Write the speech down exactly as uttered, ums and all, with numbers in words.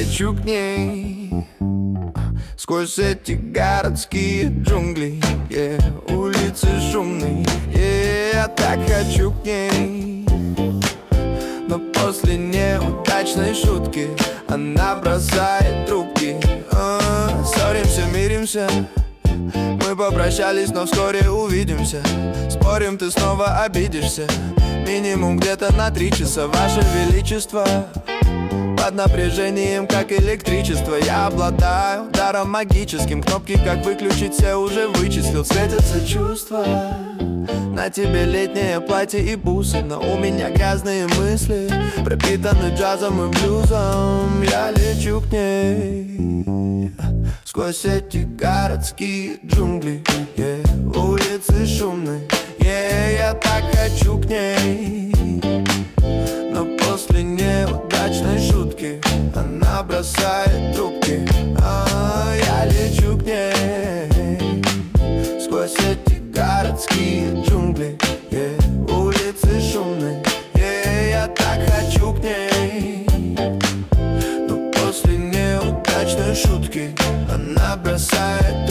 лечу к ней сквозь эти городские джунгли, yeah. Улицы шумные, yeah. Я так хочу к ней, но после неудачной шутки она бросает трубки. uh, Ссоримся, миримся, мы попрощались, но вскоре увидимся. Спорим, ты снова обидишься. Минимум где-то на три часа, Ваше Величество. Под напряжением, как электричество. Я обладаю даром магическим. Кнопки, как выключить, все уже вычислил. Светятся чувства. На тебе летнее платье и бусы, но у меня грязные мысли, пропитаны джазом и блюзом. Я лечу к ней сквозь эти городские джунгли, yeah. Улицы шумные, yeah. Я так хочу к ней, но после неудачной шутки она бросает трубки. а, Я лечу к ней сквозь эти городские джунгли, yeah. Улицы шумные, yeah. Я так хочу к ней, но после неудачной шутки она бросает